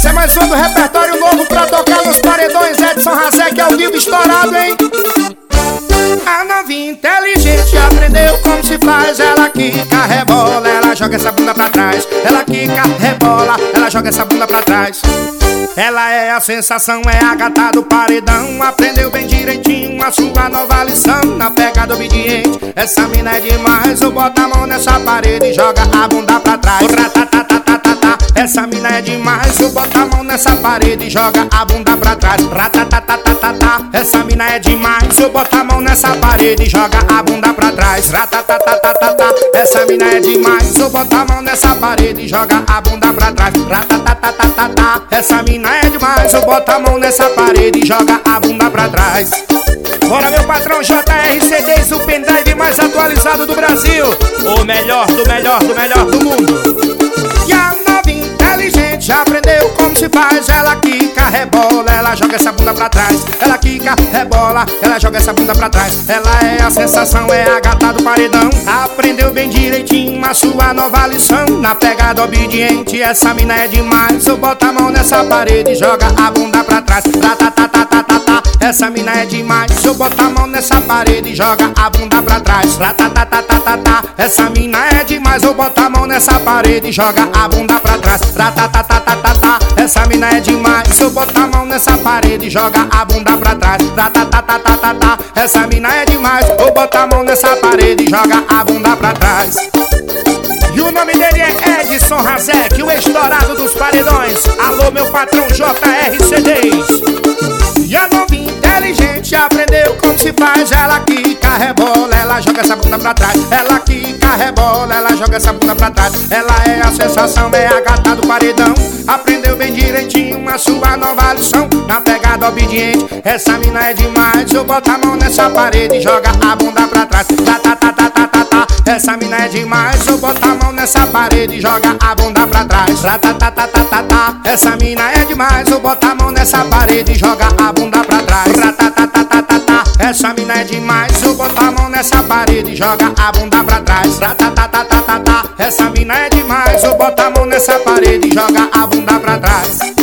Essa é mais uma do repertório novo pra tocar nos paredões. Edson Razek ao vivo estourado, hein? A novinha inteligente aprendeu como se faz. Ela quica, rebola, ela joga essa bunda pra trás. Ela quica, rebola, ela joga essa bunda pra trás. Ela é a sensação, é a gata do paredão. Aprendeu bem direitinho a sua nova lição. Na pegada obediente, essa mina é demais. Eu boto a mão nessa parede e joga a bunda pra trás. Essa mina é demais, eu boto a mão nessa parede e joga a bunda pra trás. Ratatatatata. Essa mina é demais, eu boto a mão nessa parede e joga a bunda pra trás. Ratatatatata. Essa mina é demais, eu boto a mão nessa parede e joga a bunda pra trás. Ratatatatata. Essa mina é demais, eu boto a mão nessa parede e joga a bunda pra trás. Bora, meu patrão JRCDs, o pendrive mais atualizado do Brasil. O melhor do melhor do melhor do mundo. E a novinha inteligente aprendeu como se faz. Ela quica, rebola, ela joga essa bunda pra trás. Ela quica, rebola, ela joga essa bunda pra trás. Ela é a sensação, é a gata do paredão. Aprendeu bem direitinho a sua nova lição. Na pegada obediente, essa mina é demais. Eu boto a mão nessa parede e joga a bunda pra trás. Essa mina é demais, eu boto a mão nessa parede e joga a bunda pra trás. Ratatatatata. Essa mina é demais, eu boto a mão nessa parede e joga a bunda pra trás. Ratatatatata. Essa mina é demais, eu boto a mão nessa parede e joga a bunda pra trás. Ratatatatata. Essa mina é demais, eu boto a mão nessa parede e joga a bunda pra trás. E o nome dele é Edson Razek, o estourado dos paredões. Alô, meu patrão JRCDs. E a novinha inteligente aprendeu como se faz. Ela quica, rebola, ela joga essa bunda pra trás. Ela quica, rebola, ela joga essa bunda pra trás. Ela é a sensação, é a gata do paredão. Aprendeu bem direitinho a sua nova lição. Na pegada obediente, essa mina é demais. Eu boto a mão nessa parede e joga a bunda pra trás. Essa mina é demais, eu boto a mão nessa parede e joga a bunda pra trás. Ratatatatata. Essa mina é demais, eu boto a mão nessa parede e joga a bunda pra trás. Ratatatatata. Essa mina é demais, eu boto a mão nessa parede e joga a bunda pra trás. Ratatatatata. Essa mina é demais, eu boto a mão nessa parede e joga a bunda pra trás.